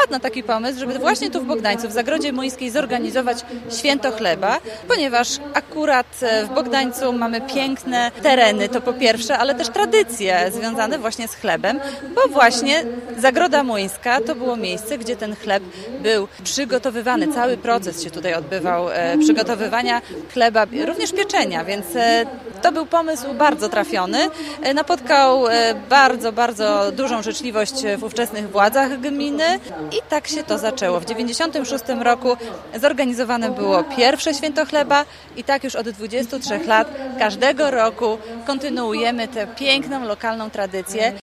wpadł na taki pomysł, żeby właśnie tu w Bogdańcu, w Zagrodzie Młyńskiej zorganizować święto chleba, ponieważ akurat w Bogdańcu mamy piękne tereny, to po pierwsze, ale też tradycje związane właśnie z chlebem, bo właśnie Zagroda Młyńska to było miejsce, gdzie ten chleb był przygotowywany. Cały proces się tutaj odbywał przygotowywania chleba, również pieczenia, więc to był pomysł bardzo trafiony. Napotkał bardzo, bardzo dużą życzliwość w ówczesnych władzach gminy i tak się to zaczęło. W 1996 roku zorganizowane było pierwsze święto chleba i tak już od 23 lat każdego roku kontynuujemy tę piękną, lokalną tradycję.